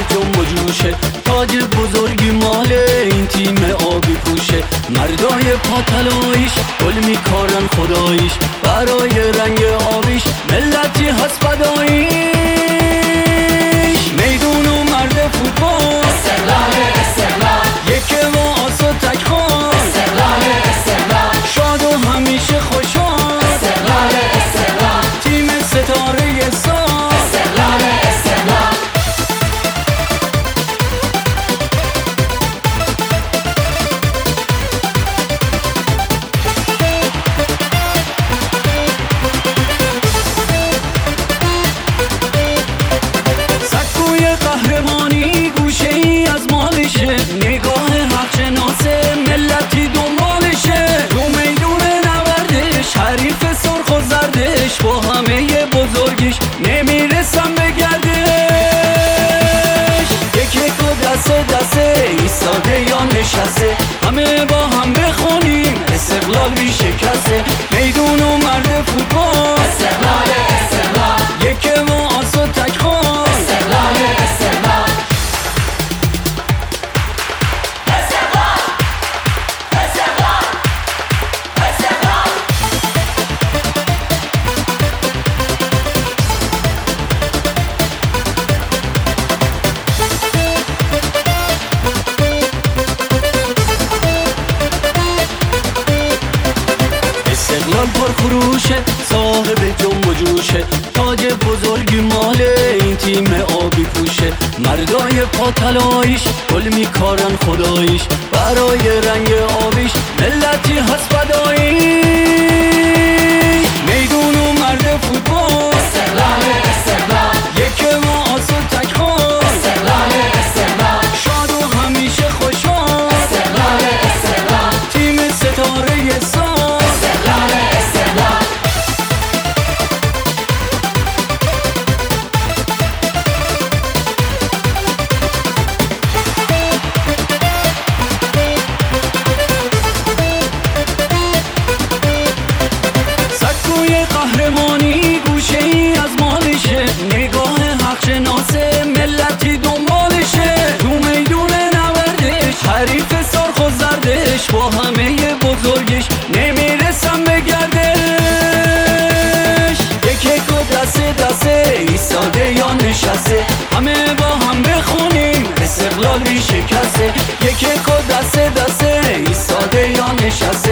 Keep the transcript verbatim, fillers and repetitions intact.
جنب و جوشه، تاج بزرگی مال این تیم آبی پوشه. مردای پاتلایش گل میکارن خداییش، برای رنگ آبیش ملتی هست فداییش. میدون و مرد فوتبال استقلال استقلال، یکی و آس و تکخان استقلال استقلال، شاد و همیشه خوشحال. استقلال استقلال، تیم ستاره سال استقلال استقلال. سکوی قهرمانی گوشه ای از مالشه، نگاه حق شناسه ملتی دنبالشه. تو میدون نوردش حریف سرخ و زردش، با همه بزرگیش نمیرسم به گردش. یکی که دسته دسته ایستاده یا نشسته، همه با هم بخونیم استقلال بی شکسته. میدون و مرد فوتبال استقلال استقلال، یکی و آس و تکخان استقلال استقلال. استقلال استقلال استقلال. استقلال پر خروشه، صاحب جنب و جوشه، تاج بزرگی مال این تیم آبی پوشه. مردای پاتلایش گل میکارن خداییش، برای رنگ آبیش ملتی هست فداییش. میدون و مرد فوتبال استقلال استقلال، یکی و آس و تکخان استقلال استقلال، شاد و همیشه خوشحال. استقلال استقلال، تیم ستاره سال استقلال استقلال. سکوی قهرمانی گوشه ای از مالشه، نگاه حق شناسه ملتی دنبالشه. تو میدون نوردش حریف سرخ و زردش، با همه بزرگش نمیرسم به گردش. یکی که دسته دسته ایستاده یا نشسته، همه با هم بخونیم استقلال بی شکسته. یکی که دسته دسته ایستاده یا نشسته،